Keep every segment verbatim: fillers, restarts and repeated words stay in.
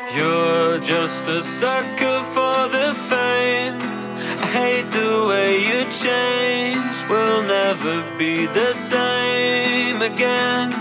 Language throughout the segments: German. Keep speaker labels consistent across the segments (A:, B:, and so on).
A: You're just a sucker for the fame. I hate the way you change. We'll never be the same again.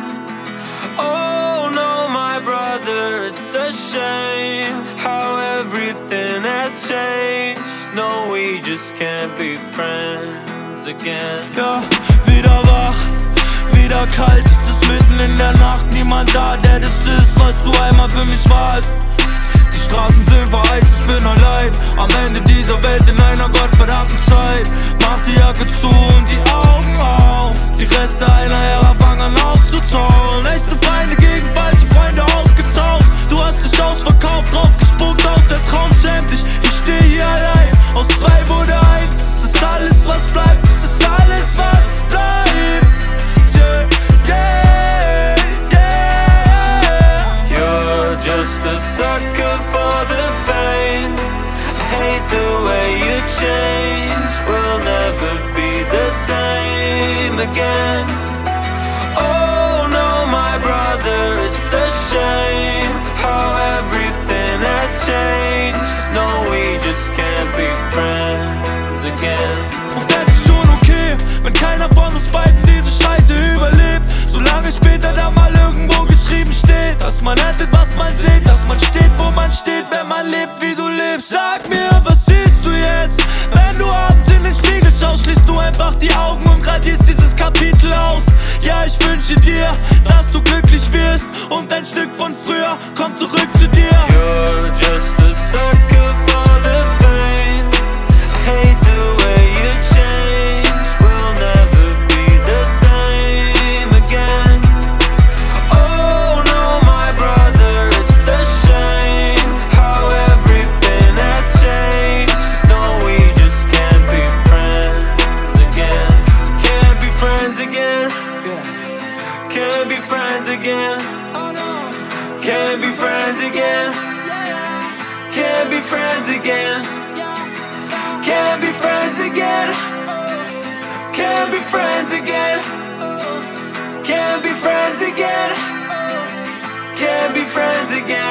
A: Oh no, my brother, it's a shame how everything has changed. No, we just can't be friends again.
B: Ja, wieder wach, wieder kalt, es ist mitten in der Nacht. Niemand da, der das ist, was du einmal für mich warst. Die Straßen sind vereist, ich bin allein am Ende dieser Welt in einer gottverdammten Zeit. Mach die Jacke zu und die Augen auf. Die Reste einer Ära fangen aufzutauen. Echte Feinde gegen falsche Freunde ausgetauscht. Du hast dich ausverkauft, drauf gespuckt aus der Traum schämtlich. Ich steh hier allein, aus zwei wurde eins. Es ist alles, was bleibt, es ist alles, was bleibt. Yeah, yeah, yeah.
A: You're just a sucker for the fame. I hate the way you change. We'll never be the same again. Oh no, my brother, it's a shame how everything has changed. No, we just can't be friends again.
B: Und das ist schon okay, wenn keiner von uns beiden diese Scheiße überlebt. Solange später da mal irgendwo geschrieben steht, dass man rettet, was man sieht, dass man steht, wo man steht, wenn man lebt, wie du lebst. Sag mir, was siehst du jetzt? Wenn du abends in den Spiegel schaust, schließt du einfach die Augen und radierst dieses Kapitel aus. Ja, ich wünsche dir, dass du glücklich wirst und ein Stück von früher kommt zurück zu dir.
A: You're just a sucker for the fame. I hate the way you change. We'll never be the same again. Oh no, my brother, it's a shame how everything has changed. No, we just can't be friends again. Can't be friends again. Can't be friends again. Can't be friends again. Can't be friends again. Can't be friends again. Can't be friends again. Can't be friends again. Can't be friends again.